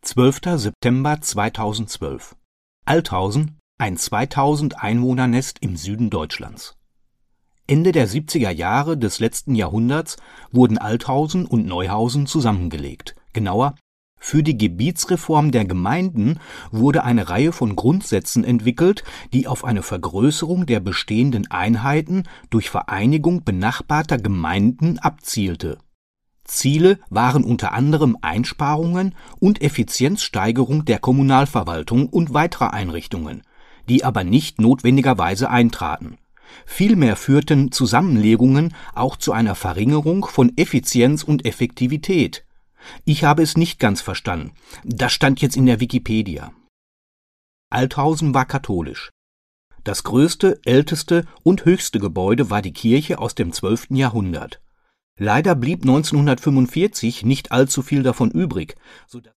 12. September 2012. Althausen, ein 2000 Einwohnernest im Süden Deutschlands. Ende der 70er Jahre des letzten Jahrhunderts wurden Althausen und Neuhausen zusammengelegt. Genauer, für die Gebietsreform der Gemeinden wurde eine Reihe von Grundsätzen entwickelt, die auf eine Vergrößerung der bestehenden Einheiten durch Vereinigung benachbarter Gemeinden abzielte. Ziele waren unter anderem Einsparungen und Effizienzsteigerung der Kommunalverwaltung und weiterer Einrichtungen, die aber nicht notwendigerweise eintraten. Vielmehr führten Zusammenlegungen auch zu einer Verringerung von Effizienz und Effektivität. Ich habe es nicht ganz verstanden. Das stand jetzt in der Wikipedia. Althausen war katholisch. Das größte, älteste und höchste Gebäude war die Kirche aus dem 12. Jahrhundert. Leider blieb 1945 nicht allzu viel davon übrig, sodass